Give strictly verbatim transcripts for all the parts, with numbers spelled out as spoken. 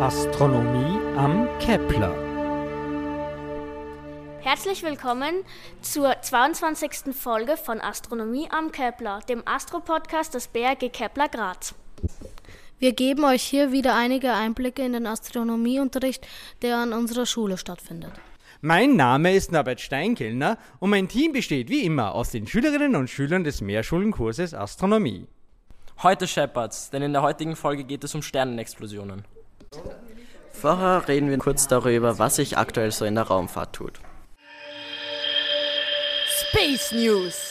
Astronomie am Kepler. Herzlich willkommen zur zweiundzwanzigsten Folge von Astronomie am Kepler, dem Astro-Podcast des B R G Kepler Graz. Wir geben euch hier wieder einige Einblicke in den Astronomieunterricht, der an unserer Schule stattfindet. Mein Name ist Norbert Steinkellner und mein Team besteht wie immer aus den Schülerinnen und Schülern des Mehrschulenkurses Astronomie. Heute Shepherds, denn in der heutigen Folge geht es um Sternenexplosionen. Vorher reden wir kurz darüber, was sich aktuell so in der Raumfahrt tut. Space News!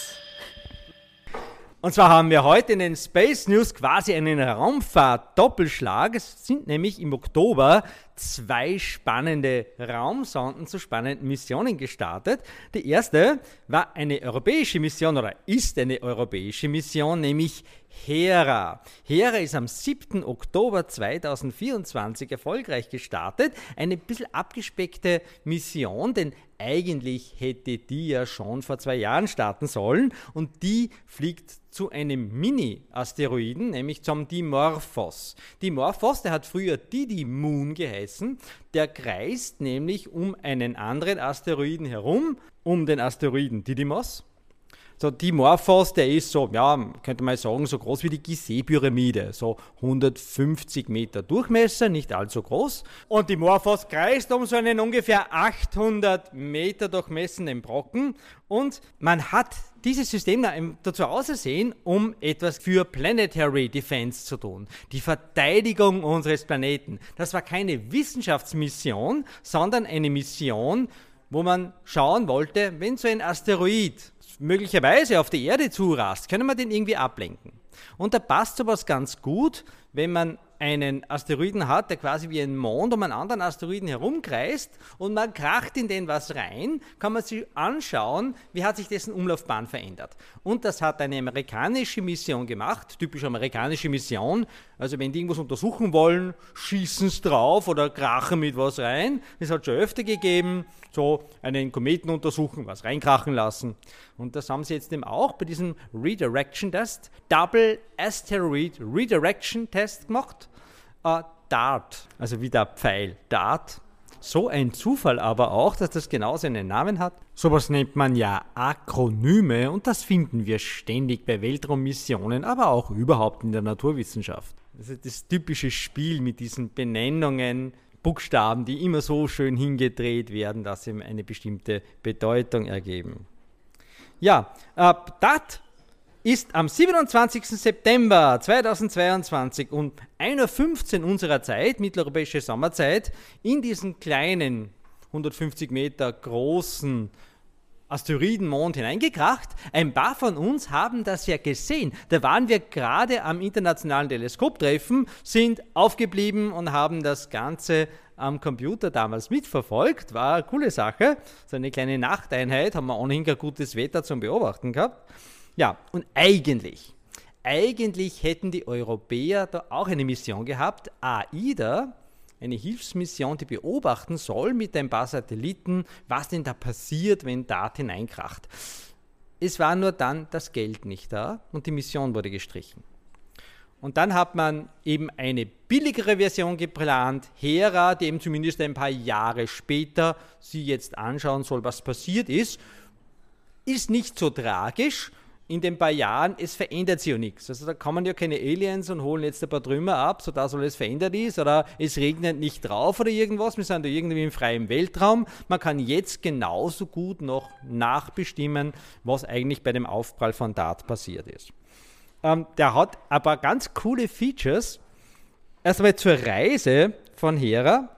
Und zwar haben wir heute in den Space News quasi einen Raumfahrt-Doppelschlag. Es sind nämlich im Oktober zwei spannende Raumsonden zu spannenden Missionen gestartet. Die erste war eine europäische Mission oder ist eine europäische Mission, nämlich Hera. Hera ist am siebten Oktober zweitausendvierundzwanzig erfolgreich gestartet. Eine bisschen abgespeckte Mission, denn eigentlich hätte die ja schon vor zwei Jahren starten sollen und die fliegt zu einem Mini-Asteroiden, nämlich zum Dimorphos. Dimorphos, der hat früher Didymoon geheißen, der kreist nämlich um einen anderen Asteroiden herum, um den Asteroiden Didymos. So, Dimorphos, der ist so, ja, könnte man sagen, so groß wie die Gizeh-Pyramide, so hundertfünfzig Meter Durchmesser, nicht allzu groß. Und Dimorphos kreist um so einen ungefähr achthundert Meter durchmessenden Brocken. Und man hat dieses System dazu ausersehen, um etwas für Planetary Defense zu tun. Die Verteidigung unseres Planeten. Das war keine Wissenschaftsmission, sondern eine Mission, wo man schauen wollte, wenn so ein Asteroid möglicherweise auf die Erde zurast, können wir den irgendwie ablenken. Und da passt sowas ganz gut, wenn man einen Asteroiden hat, der quasi wie ein Mond um einen anderen Asteroiden herumkreist und man kracht in den was rein, kann man sich anschauen, wie hat sich dessen Umlaufbahn verändert. Und das hat eine amerikanische Mission gemacht, typisch amerikanische Mission. Also wenn die irgendwas untersuchen wollen, schießen sie drauf oder krachen mit was rein. Es hat schon öfter gegeben, so einen Kometen untersuchen, was reinkrachen lassen. Und das haben sie jetzt eben auch bei diesem Redirection Test, Double Asteroid Redirection Test gemacht. Uh, DART, also wie der Pfeil, DART. So ein Zufall aber auch, dass das genau seinen Namen hat. Sowas nennt man ja Akronyme und das finden wir ständig bei Weltraummissionen, aber auch überhaupt in der Naturwissenschaft. Also das typische Spiel mit diesen Benennungen, Buchstaben, die immer so schön hingedreht werden, dass sie eine bestimmte Bedeutung ergeben. Ja, uh, DART ist am siebenundzwanzigsten September zweitausendzweiundzwanzig um ein Uhr fünfzehn unserer Zeit, mitteleuropäische Sommerzeit, in diesen kleinen, hundertfünfzig Meter großen Asteroidenmond hineingekracht. Ein paar von uns haben das ja gesehen. Da waren wir gerade am internationalen Teleskoptreffen, sind aufgeblieben und haben das Ganze am Computer damals mitverfolgt. War eine coole Sache. So eine kleine Nachteinheit, haben wir ohnehin kein gutes Wetter zum Beobachten gehabt. Ja, und eigentlich, eigentlich hätten die Europäer da auch eine Mission gehabt, AIDA, eine Hilfsmission, die beobachten soll mit ein paar Satelliten, was denn da passiert, wenn DART hineinkracht. Es war nur dann das Geld nicht da und die Mission wurde gestrichen. Und dann hat man eben eine billigere Version geplant, Hera, die eben zumindest ein paar Jahre später sie jetzt anschauen soll, was passiert ist. Ist nicht so tragisch. In den paar Jahren, es verändert sich ja nichts. Also da kommen ja keine Aliens und holen jetzt ein paar Trümmer ab, sodass alles verändert ist, oder es regnet nicht drauf oder irgendwas. Wir sind ja irgendwie im freien Weltraum. Man kann jetzt genauso gut noch nachbestimmen, was eigentlich bei dem Aufprall von DART passiert ist. Ähm, der hat ein paar ganz coole Features. Erst einmal zur Reise von Hera.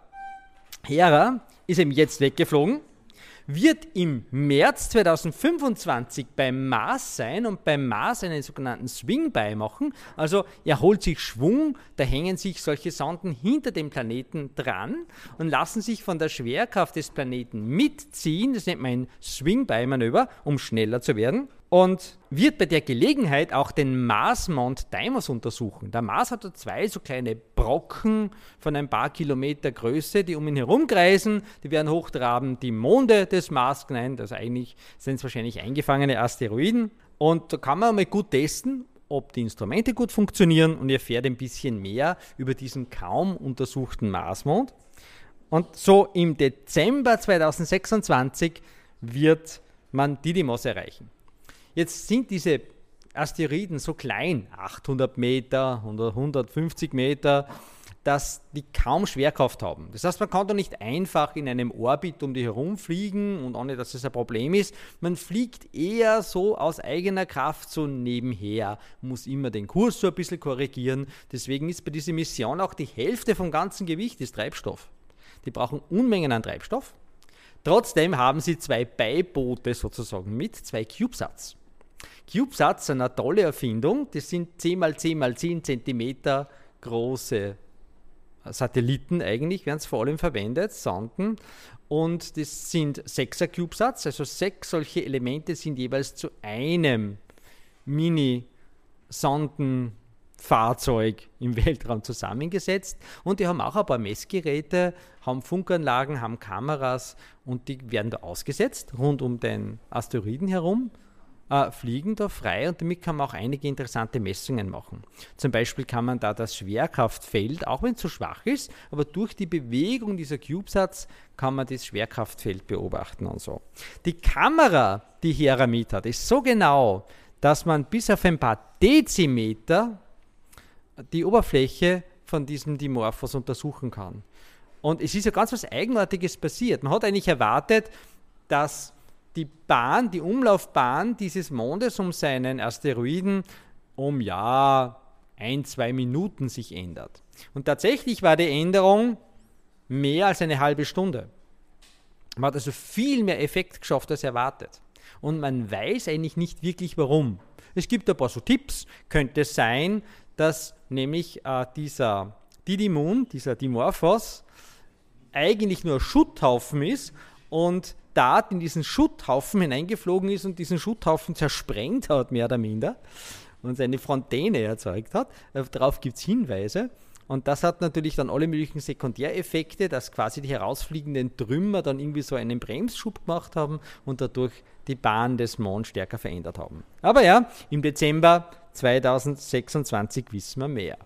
Hera ist eben jetzt weggeflogen, wird im März zweitausendfünfundzwanzig beim Mars sein und beim Mars einen sogenannten Swing-By machen. Also er holt sich Schwung, da hängen sich solche Sonden hinter dem Planeten dran und lassen sich von der Schwerkraft des Planeten mitziehen. Das nennt man ein Swing-By-Manöver, um schneller zu werden. Und wird bei der Gelegenheit auch den Mars-Mond Deimos untersuchen. Der Mars hat da zwei so kleine Brocken von ein paar Kilometer Größe, die um ihn herumkreisen. Die werden hochtrabend die Monde des Mars genannt. Also eigentlich sind es wahrscheinlich eingefangene Asteroiden. Und da kann man mal gut testen, ob die Instrumente gut funktionieren und ihr erfährt ein bisschen mehr über diesen kaum untersuchten Marsmond. Und so im Dezember zweitausendsechsundzwanzig wird man Didymos erreichen. Jetzt sind diese Asteroiden so klein, achthundert Meter, hundertfünfzig Meter, dass die kaum Schwerkraft haben. Das heißt, man kann da nicht einfach in einem Orbit um die herumfliegen und ohne, dass es ein Problem ist. Man fliegt eher so aus eigener Kraft so nebenher, muss immer den Kurs so ein bisschen korrigieren. Deswegen ist bei dieser Mission auch die Hälfte vom ganzen Gewicht ist Treibstoff. Die brauchen Unmengen an Treibstoff. Trotzdem haben sie zwei Beiboote sozusagen mit, zwei CubeSats. CubeSats sind eine tolle Erfindung. Das sind zehn mal zehn mal zehn Zentimeter große Satelliten eigentlich, werden es vor allem verwendet, Sonden. Und das sind sechser CubeSats, also sechs solche Elemente sind jeweils zu einem Mini-Sondenfahrzeug im Weltraum zusammengesetzt. Und die haben auch ein paar Messgeräte, haben Funkanlagen, haben Kameras und die werden da ausgesetzt, rund um den Asteroiden herum. Äh, fliegen da frei und damit kann man auch einige interessante Messungen machen. Zum Beispiel kann man da das Schwerkraftfeld, auch wenn es so schwach ist, aber durch die Bewegung dieser CubeSats kann man das Schwerkraftfeld beobachten und so. Die Kamera, die Hera mit hat, ist so genau, dass man bis auf ein paar Dezimeter die Oberfläche von diesem Dimorphos untersuchen kann. Und es ist ja ganz was Eigenartiges passiert. Man hat eigentlich erwartet, dass die Bahn, die Umlaufbahn dieses Mondes um seinen Asteroiden um ja ein, zwei Minuten sich ändert. Und tatsächlich war die Änderung mehr als eine halbe Stunde. Man hat also viel mehr Effekt geschafft als erwartet. Und man weiß eigentlich nicht wirklich warum. Es gibt ein paar so Tipps. Könnte es sein, dass nämlich äh, dieser Didymon, dieser Dimorphos, eigentlich nur ein Schutthaufen ist und Dart in diesen Schutthaufen hineingeflogen ist und diesen Schutthaufen zersprengt hat, mehr oder minder, und seine Fontäne erzeugt hat. Darauf gibt es Hinweise. Und das hat natürlich dann alle möglichen Sekundäreffekte, dass quasi die herausfliegenden Trümmer dann irgendwie so einen Bremsschub gemacht haben und dadurch die Bahn des Monds stärker verändert haben. Aber ja, im Dezember zweitausendsechsundzwanzig wissen wir mehr.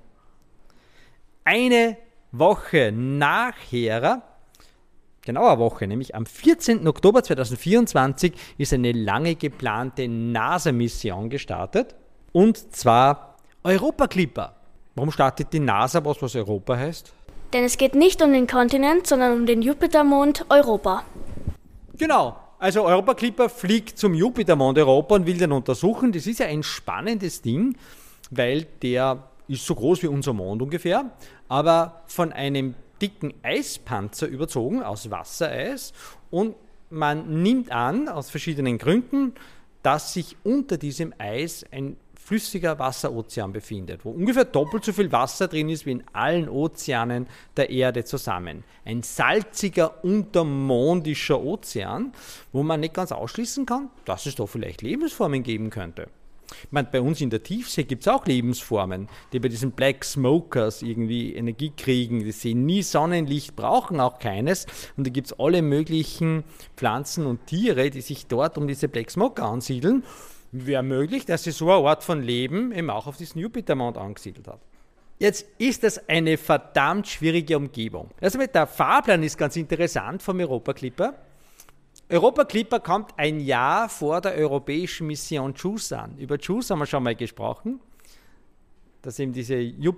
Eine Woche nach Hera, genau eine Woche, nämlich am vierzehnten Oktober zweitausendvierundzwanzig ist eine lange geplante NASA-Mission gestartet, und zwar Europa Clipper. Warum startet die NASA was, was Europa heißt? Denn es geht nicht um den Kontinent, sondern um den Jupitermond Europa. Genau, also Europa Clipper fliegt zum Jupitermond Europa und will den untersuchen. Das ist ja ein spannendes Ding, weil der ist so groß wie unser Mond ungefähr, aber von einem dicken Eispanzer überzogen, aus Wassereis, und man nimmt an, aus verschiedenen Gründen, dass sich unter diesem Eis ein flüssiger Wasserozean befindet, wo ungefähr doppelt so viel Wasser drin ist wie in allen Ozeanen der Erde zusammen. Ein salziger, untermondischer Ozean, wo man nicht ganz ausschließen kann, dass es da vielleicht Lebensformen geben könnte. Ich meine, bei uns in der Tiefsee gibt es auch Lebensformen, die bei diesen Black Smokers irgendwie Energie kriegen. Die sehen nie Sonnenlicht, brauchen auch keines. Und da gibt es alle möglichen Pflanzen und Tiere, die sich dort um diese Black Smoker ansiedeln. Wäre möglich, dass sie so eine Art von Leben eben auch auf diesen Jupitermond angesiedelt hat. Jetzt ist das eine verdammt schwierige Umgebung. Also der Fahrplan ist ganz interessant vom Europa Clipper. Europa Clipper kommt ein Jahr vor der europäischen Mission JUICE an. Über JUICE haben wir schon mal gesprochen. Das ist eben diese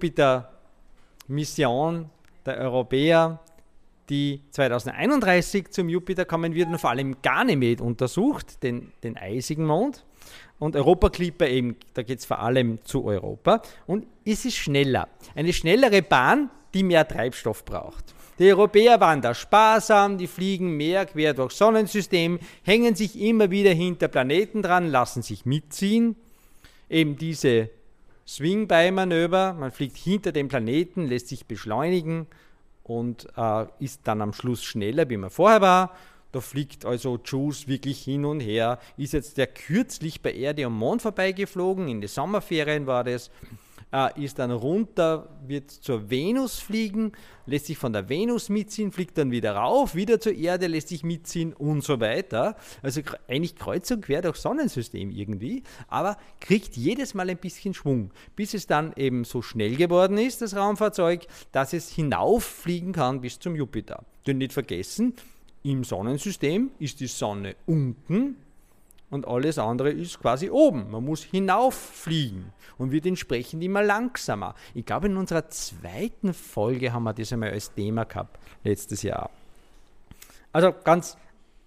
Jupiter-Mission der Europäer, die zweitausendeinunddreißig zum Jupiter kommen wird und vor allem Ganymed untersucht, den, den eisigen Mond. Und Europa Clipper eben, da geht es vor allem zu Europa. Und es ist schneller. Eine schnellere Bahn, die mehr Treibstoff braucht. Die Europäer waren da sparsam, die fliegen mehr quer durchs Sonnensystem, hängen sich immer wieder hinter Planeten dran, lassen sich mitziehen. Eben diese Swing-By-Manöver, man fliegt hinter dem Planeten, lässt sich beschleunigen und äh, ist dann am Schluss schneller, wie man vorher war. Da fliegt also JUICE wirklich hin und her. Ist jetzt der kürzlich bei Erde und Mond vorbeigeflogen, in den Sommerferien war das. äh, ist dann runter, wird zur Venus fliegen, lässt sich von der Venus mitziehen, fliegt dann wieder rauf, wieder zur Erde, lässt sich mitziehen und so weiter. Also eigentlich kreuz und quer durch Sonnensystem irgendwie, aber kriegt jedes Mal ein bisschen Schwung, bis es dann eben so schnell geworden ist, das Raumfahrzeug, dass es hinauffliegen kann bis zum Jupiter. Denn nicht vergessen, im Sonnensystem ist die Sonne unten und alles andere ist quasi oben. Man muss hinauffliegen und wird entsprechend immer langsamer. Ich glaube, in unserer zweiten Folge haben wir das einmal als Thema gehabt, letztes Jahr. Also ganz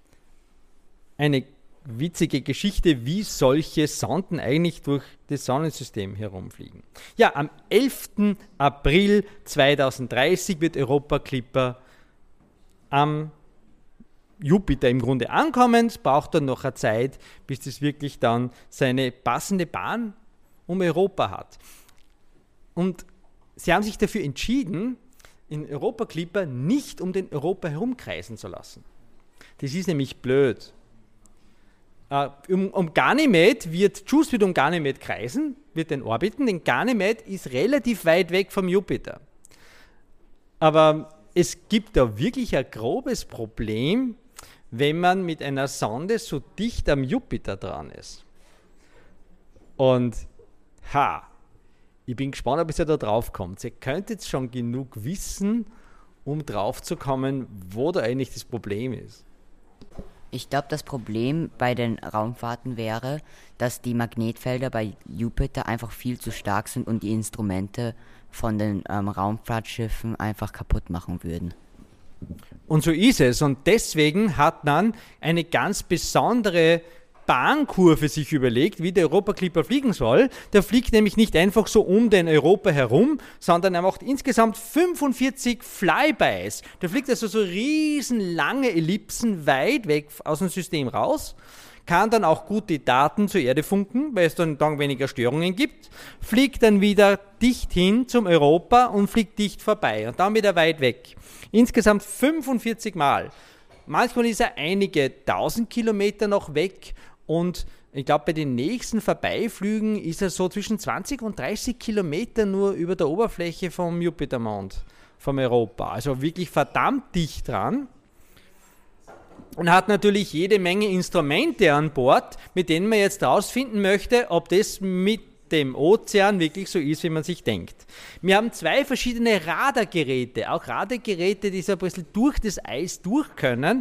eine witzige Geschichte, wie solche Sonden eigentlich durch das Sonnensystem herumfliegen. Ja, am elften April zweitausenddreißig wird Europa Clipper am Jupiter im Grunde ankommen. Es braucht dann noch eine Zeit, bis das wirklich dann seine passende Bahn um Europa hat. Und sie haben sich dafür entschieden, in Europa Clipper nicht um den Europa herumkreisen zu lassen. Das ist nämlich blöd. Uh, um, um Ganymed wird, JUICE wird um Ganymed kreisen, wird den orbiten, denn Ganymed ist relativ weit weg vom Jupiter. Aber es gibt da wirklich ein grobes Problem, wenn man mit einer Sonde so dicht am Jupiter dran ist. Und ha, ich bin gespannt, ob ihr da drauf kommt. Ihr könnt jetzt schon genug wissen, um drauf zu kommen, wo da eigentlich das Problem ist. Ich glaube, das Problem bei den Raumfahrten wäre, dass die Magnetfelder bei Jupiter einfach viel zu stark sind und die Instrumente von den ähm, Raumfahrtschiffen einfach kaputt machen würden. Und so ist es. Und deswegen hat man eine ganz besondere Bahnkurve sich überlegt, wie der Europa Clipper fliegen soll. Der fliegt nämlich nicht einfach so um den Europa herum, sondern er macht insgesamt fünfundvierzig Flybys. Der fliegt also so riesenlange Ellipsen weit weg aus dem System raus, kann dann auch gut die Daten zur Erde funken, weil es dann, dann weniger Störungen gibt, fliegt dann wieder dicht hin zum Europa und fliegt dicht vorbei und dann wieder weit weg. Insgesamt fünfundvierzig Mal. Manchmal ist er einige tausend Kilometer noch weg und ich glaube, bei den nächsten Vorbeiflügen ist er so zwischen zwanzig und dreißig Kilometer nur über der Oberfläche vom Jupitermond, vom Europa. Also wirklich verdammt dicht dran. Und hat natürlich jede Menge Instrumente an Bord, mit denen man jetzt herausfinden möchte, ob das mit dem Ozean wirklich so ist, wie man sich denkt. Wir haben zwei verschiedene Radargeräte, auch Radargeräte, die so ein bisschen durch das Eis durch können,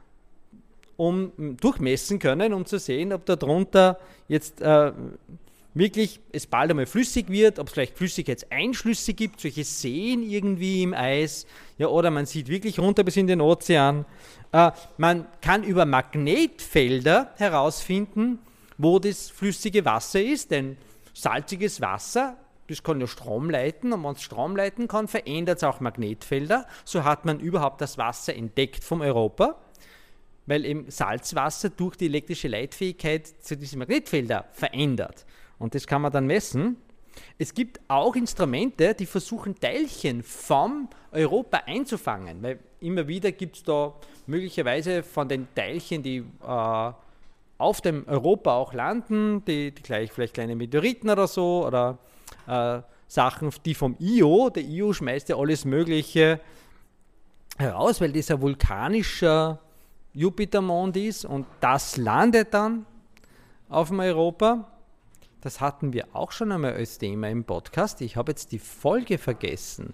um durchmessen können, um zu sehen, ob da drunter jetzt äh, wirklich es bald einmal flüssig wird, ob es vielleicht Flüssigkeitseinschlüsse gibt, solche Seen irgendwie im Eis, ja, oder man sieht wirklich runter bis in den Ozean. Äh, man kann über Magnetfelder herausfinden, wo das flüssige Wasser ist, denn salziges Wasser, das kann ja Strom leiten und wenn es Strom leiten kann, verändert es auch Magnetfelder. So hat man überhaupt das Wasser entdeckt vom Europa, weil eben Salzwasser durch die elektrische Leitfähigkeit zu diese Magnetfelder verändert. Und das kann man dann messen. Es gibt auch Instrumente, die versuchen, Teilchen vom Europa einzufangen, weil immer wieder gibt es da möglicherweise von den Teilchen, die äh, auf dem Europa auch landen, die, die gleich vielleicht kleine Meteoriten oder so, oder äh, Sachen, die vom I O, der I O schmeißt ja alles Mögliche heraus, weil das ein vulkanischer Jupitermond ist und das landet dann auf dem Europa. Das hatten wir auch schon einmal als Thema im Podcast. Ich habe jetzt die Folge vergessen,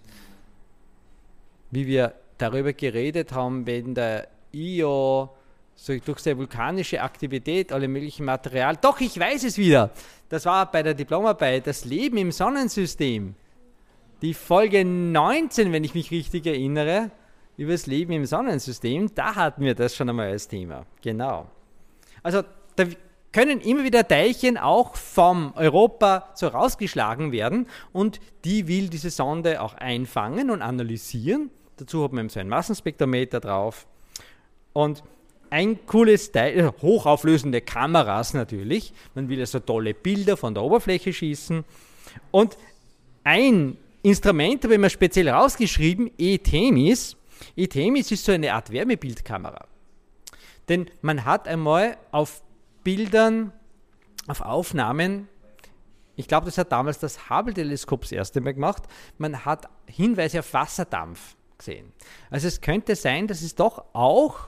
wie wir darüber geredet haben, wenn der I O so durch seine vulkanische Aktivität alle möglichen Material... Doch, ich weiß es wieder. Das war bei der Diplomarbeit, das Leben im Sonnensystem. Die Folge neunzehn, wenn ich mich richtig erinnere, über das Leben im Sonnensystem, da hatten wir das schon einmal als Thema. Genau. Also da können immer wieder Teilchen auch vom Europa so rausgeschlagen werden und die will diese Sonde auch einfangen und analysieren. Dazu hat man so ein Massenspektrometer drauf und ein cooles Teil, hochauflösende Kameras natürlich. Man will also tolle Bilder von der Oberfläche schießen. Und ein Instrument habe ich mir speziell rausgeschrieben, ETEMIS. ETEMIS ist so eine Art Wärmebildkamera. Denn man hat einmal auf Bildern, auf Aufnahmen ich glaube, das hat damals das Hubble-Teleskop das erste Mal gemacht, man hat Hinweise auf Wasserdampf gesehen. Also es könnte sein, dass es doch auch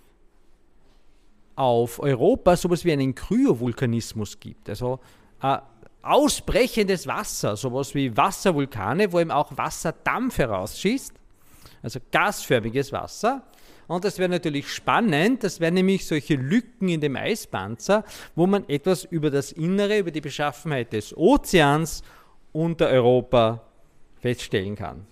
auf Europa sowas wie einen Kryovulkanismus gibt. Also äh, ausbrechendes Wasser, sowas wie Wasservulkane, wo eben auch Wasserdampf herausschießt, also gasförmiges Wasser. Und das wäre natürlich spannend, das wären nämlich solche Lücken in dem Eispanzer, wo man etwas über das Innere, über die Beschaffenheit des Ozeans unter Europa feststellen kann.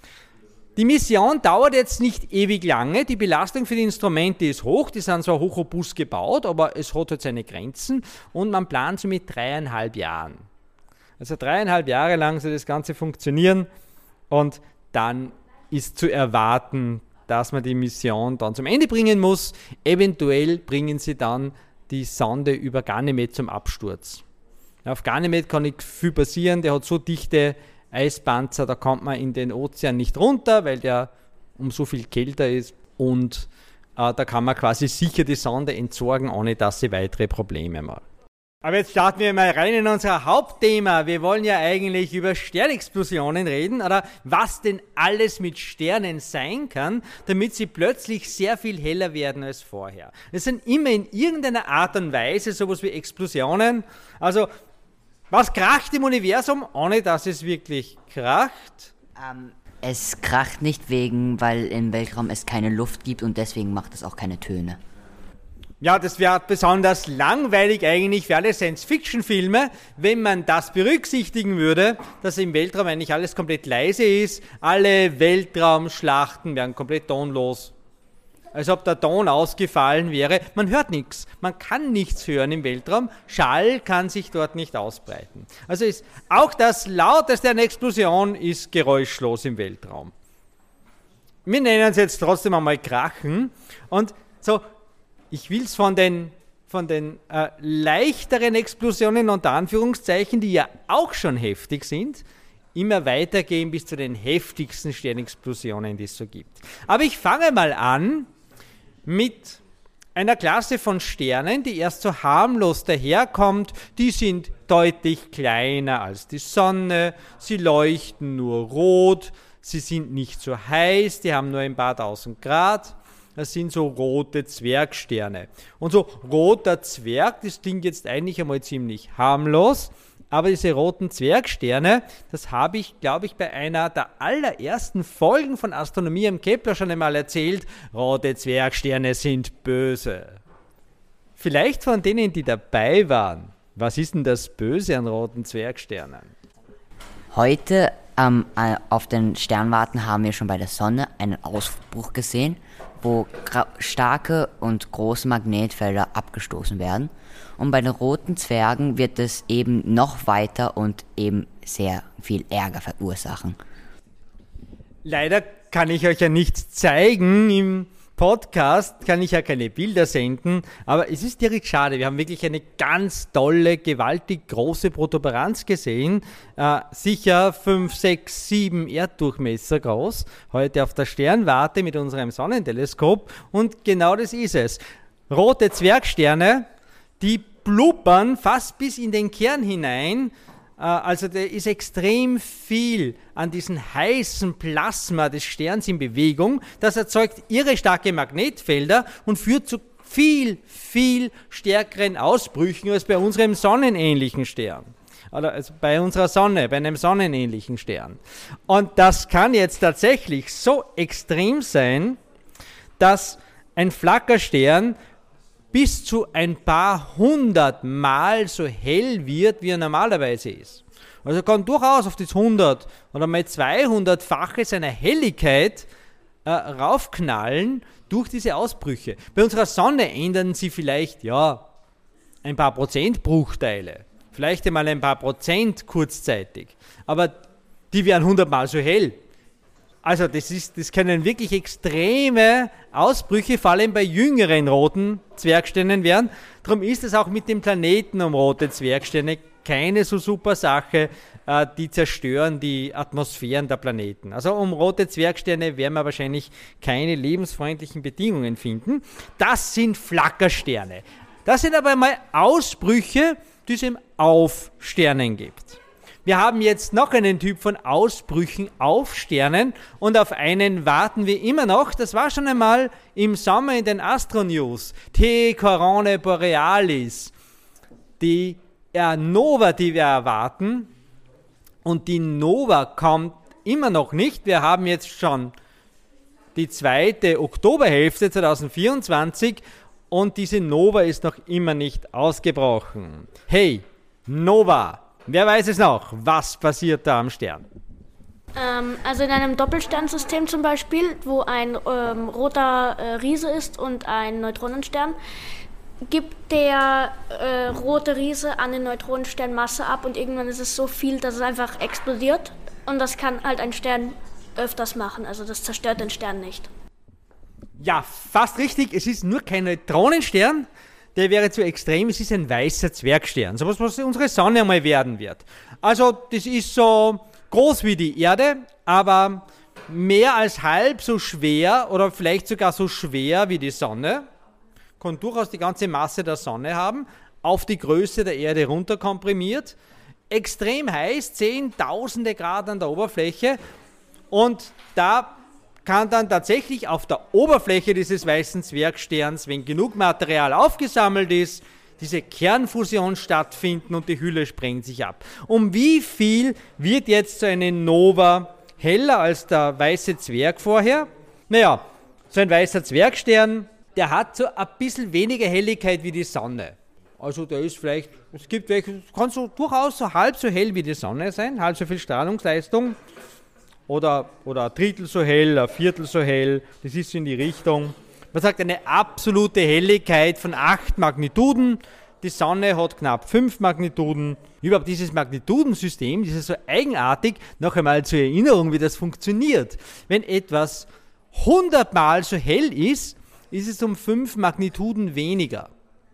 Die Mission dauert jetzt nicht ewig lange, die Belastung für die Instrumente ist hoch, die sind zwar hochrobust gebaut, aber es hat halt seine Grenzen und man plant so mit dreieinhalb Jahren. Also dreieinhalb Jahre lang soll das Ganze funktionieren und dann ist zu erwarten, dass man die Mission dann zum Ende bringen muss. Eventuell bringen sie dann die Sonde über Ganymed zum Absturz. Auf Ganymed kann nicht viel passieren, der hat so dichte Eispanzer, da kommt man in den Ozean nicht runter, weil der um so viel kälter ist und äh, da kann man quasi sicher die Sonde entsorgen, ohne dass sie weitere Probleme macht. Aber jetzt starten wir mal rein in unser Hauptthema. Wir wollen ja eigentlich über Sternexplosionen reden oder was denn alles mit Sternen sein kann, damit sie plötzlich sehr viel heller werden als vorher. Es sind immer in irgendeiner Art und Weise sowas wie Explosionen. Also was kracht im Universum, ohne dass es wirklich kracht? Ähm, es kracht nicht wegen, weil im Weltraum es keine Luft gibt und deswegen macht es auch keine Töne. Ja, das wäre besonders langweilig eigentlich für alle Science-Fiction-Filme, wenn man das berücksichtigen würde, dass im Weltraum eigentlich alles komplett leise ist. Alle Weltraumschlachten wären komplett tonlos. Als ob der Ton ausgefallen wäre. Man hört nichts. Man kann nichts hören im Weltraum. Schall kann sich dort nicht ausbreiten. Also ist auch das Lauteste einer Explosion ist geräuschlos im Weltraum. Wir nennen es jetzt trotzdem einmal Krachen. Und so, ich will es von den, von den äh, leichteren Explosionen unter Anführungszeichen, die ja auch schon heftig sind, immer weitergehen bis zu den heftigsten Sternexplosionen, die es so gibt. Aber ich fange mal an mit einer Klasse von Sternen, die erst so harmlos daherkommt. Die sind deutlich kleiner als die Sonne, sie leuchten nur rot, sie sind nicht so heiß, die haben nur ein paar tausend Grad. Das sind so rote Zwergsterne. Und so roter Zwerg, das klingt jetzt eigentlich einmal ziemlich harmlos, aber diese roten Zwergsterne, das habe ich, glaube ich, bei einer der allerersten Folgen von Astronomie am Kepler schon einmal erzählt. Rote Zwergsterne sind böse. Vielleicht von denen, die dabei waren. Was ist denn das Böse an roten Zwergsternen? Heute ähm, auf den Sternwarten haben wir schon bei der Sonne einen Ausbruch gesehen, wo gra- starke und große Magnetfelder abgestoßen werden. Und bei den roten Zwergen wird es eben noch weiter und eben sehr viel Ärger verursachen. Leider kann ich euch ja nichts zeigen im Podcast, kann ich ja keine Bilder senden, aber es ist direkt schade. Wir haben wirklich eine ganz tolle, gewaltig große Protuberanz gesehen, äh, sicher fünf, sechs, sieben Erddurchmesser groß, heute auf der Sternwarte mit unserem Sonnenteleskop und genau das ist es. Rote Zwergsterne, die blubbern fast bis in den Kern hinein. Also da ist extrem viel an diesem heißen Plasma des Sterns in Bewegung. Das erzeugt irre starke Magnetfelder und führt zu viel, viel stärkeren Ausbrüchen als bei unserem sonnenähnlichen Stern. Oder also bei unserer Sonne, bei einem sonnenähnlichen Stern. Und das kann jetzt tatsächlich so extrem sein, dass ein Flackerstern bis zu ein paar hundert Mal so hell wird, wie er normalerweise ist. Also kann durchaus auf das hundert oder mal zweihundertfache seiner Helligkeit äh, raufknallen durch diese Ausbrüche. Bei unserer Sonne ändern sie vielleicht ja ein paar Prozentbruchteile, vielleicht einmal ein paar Prozent kurzzeitig, aber die werden hundert Mal so hell. Also das, ist, das können wirklich extreme Ausbrüche, vor allem bei jüngeren roten Zwergsternen werden. Darum ist es auch mit dem Planeten um rote Zwergsterne keine so super Sache, äh, die zerstören die Atmosphären der Planeten. Also um rote Zwergsterne werden wir wahrscheinlich keine lebensfreundlichen Bedingungen finden. Das sind Flackersterne. Das sind aber mal Ausbrüche, die es eben auf Sternen gibt. Wir haben jetzt noch einen Typ von Ausbrüchen auf Sternen und auf einen warten wir immer noch. Das war schon einmal im Sommer in den Astronews. T Coronae Borealis. Die Nova, die wir erwarten. Und die Nova kommt immer noch nicht. Wir haben jetzt schon die zweite Oktoberhälfte zwanzig vierundzwanzig und diese Nova ist noch immer nicht ausgebrochen. Hey, Nova, wer weiß es noch? Was passiert da am Stern? Ähm, also in einem Doppelsternsystem zum Beispiel, wo ein ähm, roter äh, Riese ist und ein Neutronenstern, gibt der äh, rote Riese an den Neutronenstern Masse ab und irgendwann ist es so viel, dass es einfach explodiert und das kann halt ein Stern öfters machen, also das zerstört den Stern nicht. Ja, fast richtig, es ist nur kein Neutronenstern, der wäre zu extrem, es ist ein weißer Zwergstern, sowas, was unsere Sonne einmal werden wird. Also das ist so groß wie die Erde, aber mehr als halb so schwer oder vielleicht sogar so schwer wie die Sonne, kann durchaus die ganze Masse der Sonne haben, auf die Größe der Erde runterkomprimiert, extrem heiß, zehntausende Grad an der Oberfläche und da kann dann tatsächlich auf der Oberfläche dieses weißen Zwergsterns, wenn genug Material aufgesammelt ist, diese Kernfusion stattfinden und die Hülle sprengt sich ab. Um wie viel wird jetzt so eine Nova heller als der weiße Zwerg vorher? Naja, so ein weißer Zwergstern, der hat so ein bisschen weniger Helligkeit wie die Sonne. Also der ist vielleicht, es gibt welche, kann so durchaus so halb so hell wie die Sonne sein, halb so viel Strahlungsleistung. Oder, oder ein Drittel so hell, ein Viertel so hell, das ist so in die Richtung. Man sagt eine absolute Helligkeit von acht Magnituden, die Sonne hat knapp fünf Magnituden. Überhaupt dieses Magnitudensystem, das ist so eigenartig, noch einmal zur Erinnerung, wie das funktioniert. Wenn etwas hundertmal so hell ist, ist es um fünf Magnituden weniger.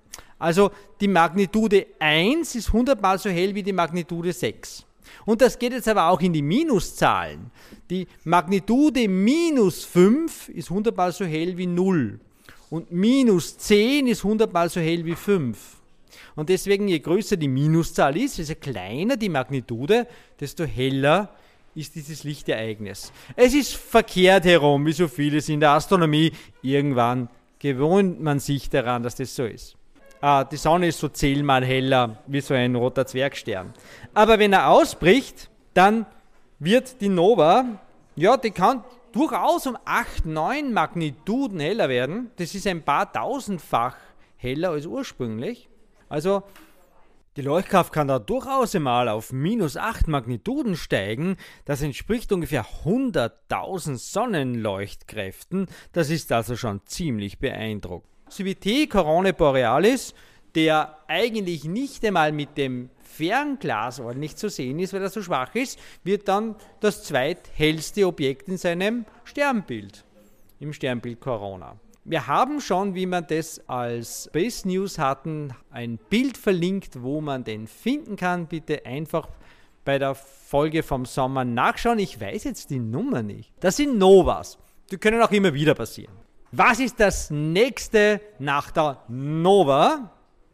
Also die Magnitude eins ist hundertmal so hell wie die Magnitude sechs. Und das geht jetzt aber auch in die Minuszahlen. Die Magnitude minus fünf ist hundertmal so hell wie null. Und minus zehn ist hundertmal so hell wie fünf. Und deswegen, je größer die Minuszahl ist, also kleiner die Magnitude, desto heller ist dieses Lichtereignis. Es ist verkehrt herum, wie so vieles in der Astronomie. Irgendwann gewöhnt man sich daran, dass das so ist. Ah, die Sonne ist so zehnmal heller wie so ein roter Zwergstern. Aber wenn er ausbricht, dann wird die Nova, ja, die kann durchaus um acht, neun Magnituden heller werden. Das ist ein paar tausendfach heller als ursprünglich. Also die Leuchtkraft kann da durchaus einmal auf minus acht Magnituden steigen. Das entspricht ungefähr hunderttausend Sonnenleuchtkräften. Das ist also schon ziemlich beeindruckend. So wie T Coronae Borealis, der eigentlich nicht einmal mit dem Fernglas ordentlich zu sehen ist, weil er so schwach ist, wird dann das zweithellste Objekt in seinem Sternbild, im Sternbild Corona. Wir haben schon, wie wir das als Space News hatten, ein Bild verlinkt, wo man den finden kann. Bitte einfach bei der Folge vom Sommer nachschauen. Ich weiß jetzt die Nummer nicht. Das sind Novas. Die können auch immer wieder passieren. Was ist das nächste nach der Nova?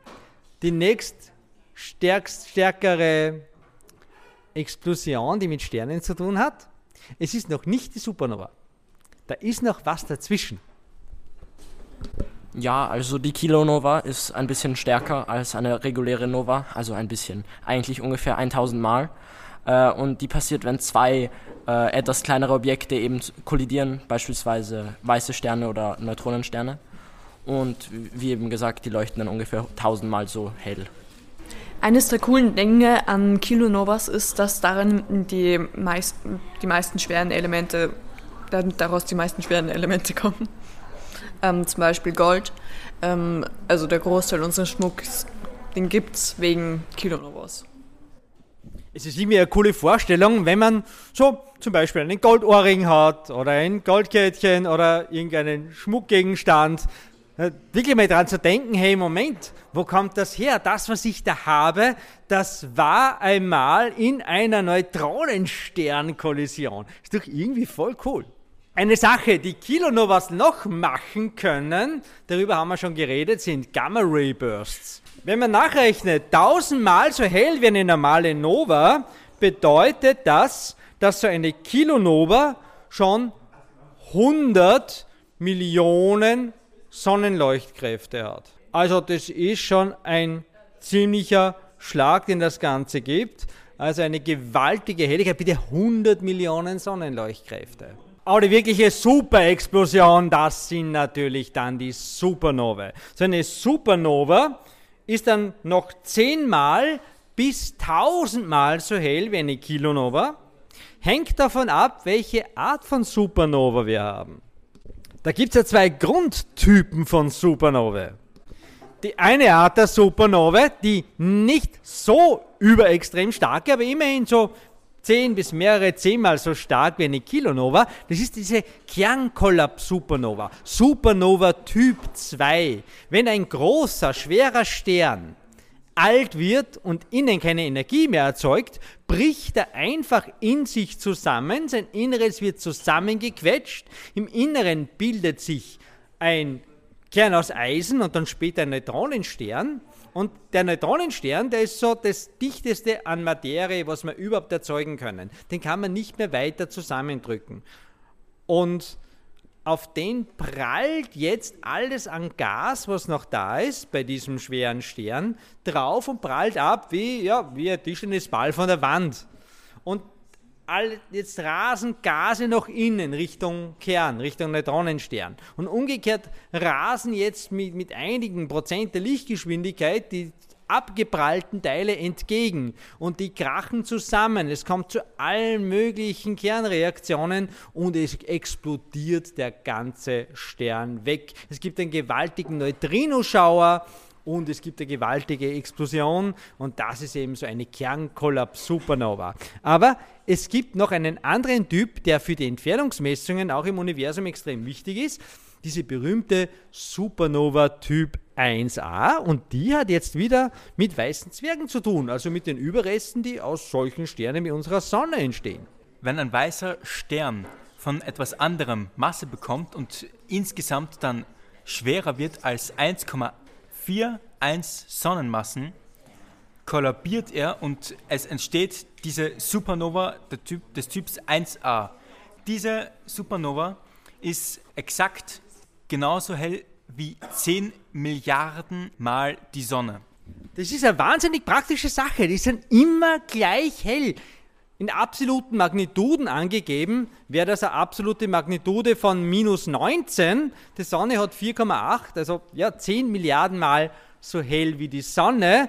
Die nächst stärkst, stärkere Explosion, die mit Sternen zu tun hat? Es ist noch nicht die Supernova. Da ist noch was dazwischen. Ja, also die Kilonova ist ein bisschen stärker als eine reguläre Nova, also ein bisschen, eigentlich ungefähr tausend Mal. Äh, und die passiert, wenn zwei äh, etwas kleinere Objekte eben kollidieren, beispielsweise weiße Sterne oder Neutronensterne. Und wie eben gesagt, die leuchten dann ungefähr tausendmal so hell. Eines der coolen Dinge an Kilonovas ist, dass darin die meisten, die meisten schweren Elemente, daraus die meisten schweren Elemente kommen. Ähm, zum Beispiel Gold. Ähm, also der Großteil unseres Schmucks, den gibt es wegen Kilonovas. Es ist irgendwie eine coole Vorstellung, wenn man so zum Beispiel einen Goldohrring hat oder ein Goldkettchen oder irgendeinen Schmuckgegenstand. Wirklich mal dran zu denken, hey, Moment, wo kommt das her? Das, was ich da habe, das war einmal in einer Neutronensternkollision. Ist doch irgendwie voll cool. Eine Sache, die Kilonovas noch machen können, darüber haben wir schon geredet, sind Gamma-Ray-Bursts. Wenn man nachrechnet, tausendmal so hell wie eine normale Nova, bedeutet das, dass so eine Kilonova schon hundert Millionen Sonnenleuchtkräfte hat. Also das ist schon ein ziemlicher Schlag, den das Ganze gibt. Also eine gewaltige Helligkeit, bitte hundert Millionen Sonnenleuchtkräfte. Aber die wirkliche Superexplosion, das sind natürlich dann die Supernovae. So eine Supernova ist dann noch zehnmal bis tausendmal so hell wie eine Kilonova. Hängt davon ab, welche Art von Supernova wir haben. Da gibt es ja zwei Grundtypen von Supernovae. Die eine Art der Supernovae, die nicht so überextrem stark, aber immerhin so zehn bis mehrere zehnmal so stark wie eine Kilonova, das ist diese Kernkollaps-Supernova, Supernova Typ zwei. Wenn ein großer, schwerer Stern alt wird und innen keine Energie mehr erzeugt, bricht er einfach in sich zusammen, sein Inneres wird zusammengequetscht, im Inneren bildet sich ein Kern aus Eisen und dann später ein Neutronenstern. Und der Neutronenstern, der ist so das dichteste an Materie, was wir überhaupt erzeugen können. Den kann man nicht mehr weiter zusammendrücken. Und auf den prallt jetzt alles an Gas, was noch da ist, bei diesem schweren Stern, drauf und prallt ab wie, ja, wie ein Tischtennisball von der Wand. Und all, jetzt rasen Gase nach innen, Richtung Kern, Richtung Neutronenstern. Und umgekehrt rasen jetzt mit, mit einigen Prozent der Lichtgeschwindigkeit die abgeprallten Teile entgegen und die krachen zusammen. Es kommt zu allen möglichen Kernreaktionen und es explodiert der ganze Stern weg. Es gibt einen gewaltigen Neutrinoschauer und es gibt eine gewaltige Explosion und das ist eben so eine Kernkollaps-Supernova. Aber es gibt noch einen anderen Typ, der für die Entfernungsmessungen auch im Universum extrem wichtig ist, diese berühmte Supernova Typ eins a, und die hat jetzt wieder mit weißen Zwergen zu tun, also mit den Überresten, die aus solchen Sternen wie unserer Sonne entstehen. Wenn ein weißer Stern von etwas anderem Masse bekommt und insgesamt dann schwerer wird als eins Komma einundvierzig Sonnenmassen, kollabiert er und es entsteht diese Supernova der Typ, des Typs eins a. Diese Supernova ist exakt genauso hell wie zehn Milliarden Mal die Sonne. Das ist eine wahnsinnig praktische Sache. Die sind immer gleich hell. In absoluten Magnituden angegeben wäre das eine absolute Magnitude von minus neunzehn. Die Sonne hat vier Komma acht, also ja, zehn Milliarden Mal so hell wie die Sonne.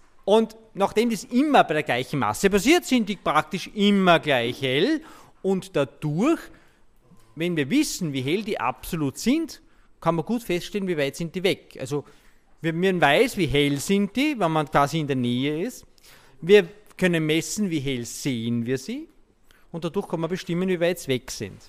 Und nachdem das immer bei der gleichen Masse passiert, sind die praktisch immer gleich hell. Und dadurch, wenn wir wissen, wie hell die absolut sind, kann man gut feststellen, wie weit sind die weg. Also man weiß, wie hell sind die, wenn man quasi in der Nähe ist. Wir können messen, wie hell sehen wir sie. Und dadurch kann man bestimmen, wie weit sie weg sind.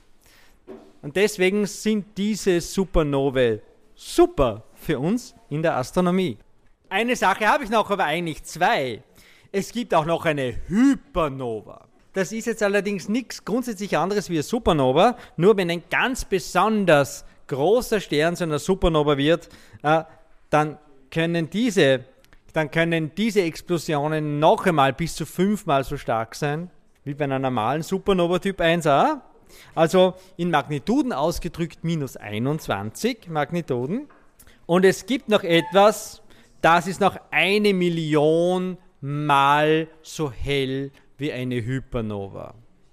Und deswegen sind diese Supernovae super für uns in der Astronomie. Eine Sache habe ich noch, aber eigentlich zwei. Es gibt auch noch eine Hypernova. Das ist jetzt allerdings nichts grundsätzlich anderes wie eine Supernova, nur wenn ein ganz besonders großer Stern zu einer Supernova wird, äh, dann können diese, dann können diese Explosionen noch einmal bis zu fünfmal so stark sein, wie bei einer normalen Supernova Typ eins a. Also in Magnituden ausgedrückt minus einundzwanzig Magnituden. Und es gibt noch etwas, das ist noch eine Million Mal so hell wie eine Hypernova.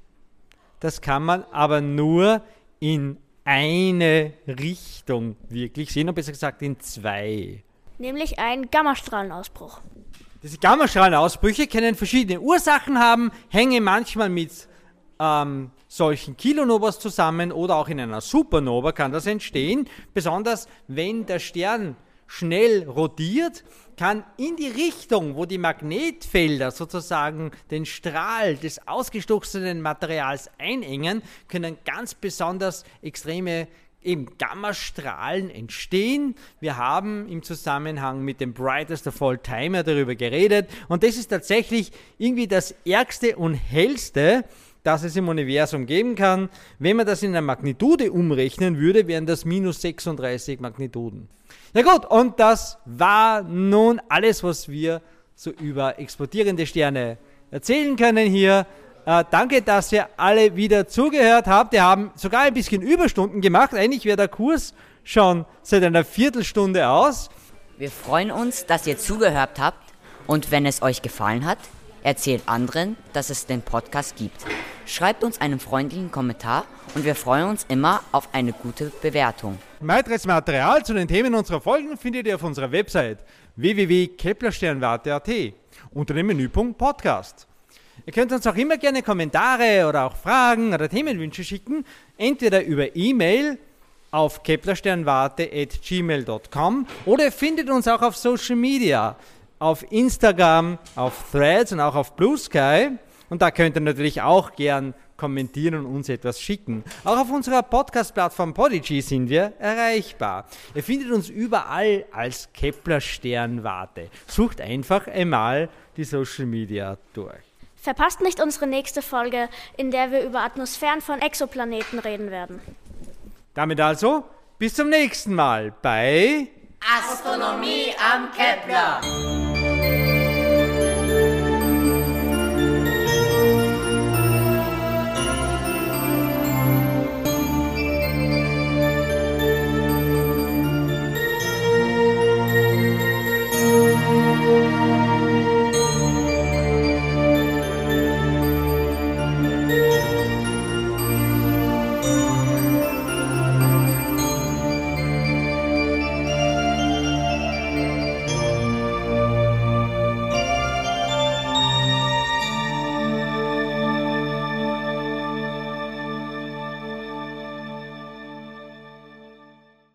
Das kann man aber nur in eine Richtung wirklich sehen, und besser gesagt in zwei. Nämlich ein Gammastrahlenausbruch. Diese Gammastrahlenausbrüche können verschiedene Ursachen haben, hängen manchmal mit ähm, solchen Kilonovas zusammen oder auch in einer Supernova kann das entstehen. Besonders wenn der Stern schnell rotiert, kann in die Richtung, wo die Magnetfelder sozusagen den Strahl des ausgestoßenen Materials einengen, können ganz besonders extreme eben Gammastrahlen entstehen. Wir haben im Zusammenhang mit dem Brightest of All Time darüber geredet und das ist tatsächlich irgendwie das Ärgste und Hellste, das es im Universum geben kann. Wenn man das in eine Magnitude umrechnen würde, wären das minus sechsunddreißig Magnituden. Ja gut, und das war nun alles, was wir so über explodierende Sterne erzählen können hier. Äh, danke, dass ihr alle wieder zugehört habt. Wir haben sogar ein bisschen Überstunden gemacht. Eigentlich wäre der Kurs schon seit einer Viertelstunde aus. Wir freuen uns, dass ihr zugehört habt und wenn es euch gefallen hat, erzählt anderen, dass es den Podcast gibt. Schreibt uns einen freundlichen Kommentar und wir freuen uns immer auf eine gute Bewertung. Weiteres Material zu den Themen unserer Folgen findet ihr auf unserer Website w w w punkt keplersternwarte punkt a t unter dem Menüpunkt Podcast. Ihr könnt uns auch immer gerne Kommentare oder auch Fragen oder Themenwünsche schicken, entweder über E-Mail auf keplersternwarte at gmail punkt com oder ihr findet uns auch auf Social Media, auf Instagram, auf Threads und auch auf Blue Sky. Und da könnt ihr natürlich auch gern kommentieren und uns etwas schicken. Auch auf unserer Podcast-Plattform Podigy sind wir erreichbar. Ihr findet uns überall als Kepler Sternwarte. Sucht einfach einmal die Social Media durch. Verpasst nicht unsere nächste Folge, in der wir über Atmosphären von Exoplaneten reden werden. Damit also, bis zum nächsten Mal bei Astronomie am Kepler.